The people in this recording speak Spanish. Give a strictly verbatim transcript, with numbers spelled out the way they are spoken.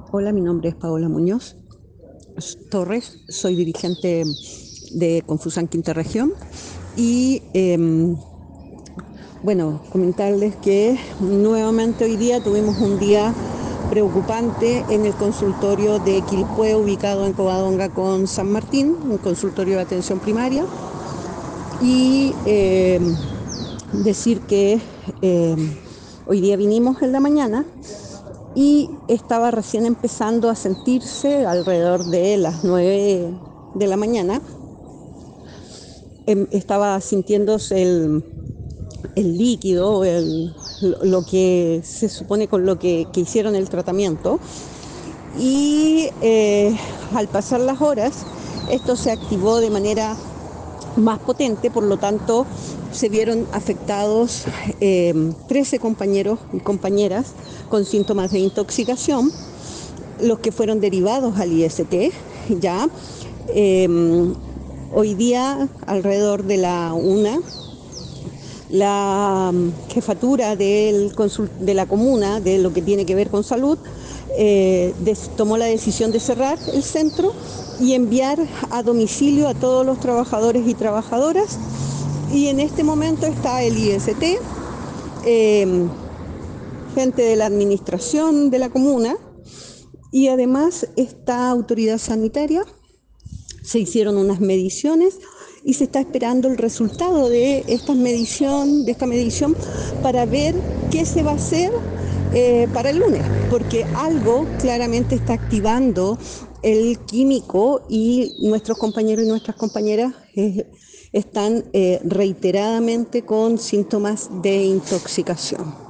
Hola, mi nombre es Paola Muñoz Torres, soy dirigente de Confusan Quinta Región y eh, bueno, comentarles que nuevamente hoy día tuvimos un día preocupante en el consultorio de Quilpué, ubicado en Covadonga con San Martín, un consultorio de atención primaria, y eh, decir que eh, hoy día vinimos en la mañana y estaba recién empezando a sentirse alrededor de las nueve de la mañana. Em, estaba sintiéndose el, el líquido, el, lo que se supone con lo que, que hicieron el tratamiento. Y eh, al pasar las horas, esto se activó de manera más potente, por lo tanto se vieron afectados eh, trece compañeros y compañeras con síntomas de intoxicación, los que fueron derivados al I S T. Ya eh, hoy día, alrededor de la una, la jefatura del consul- de la comuna, de lo que tiene que ver con salud, eh, des- tomó la decisión de cerrar el centro y enviar a domicilio a todos los trabajadores y trabajadoras. Y en este momento está el I S T, eh, gente de la administración de la comuna, y además esta autoridad sanitaria. Se hicieron unas mediciones y se está esperando el resultado de esta medición, de esta medición para ver qué se va a hacer eh, para el lunes, porque algo claramente está activando el químico y nuestros compañeros y nuestras compañeras eh, están eh, reiteradamente con síntomas de intoxicación.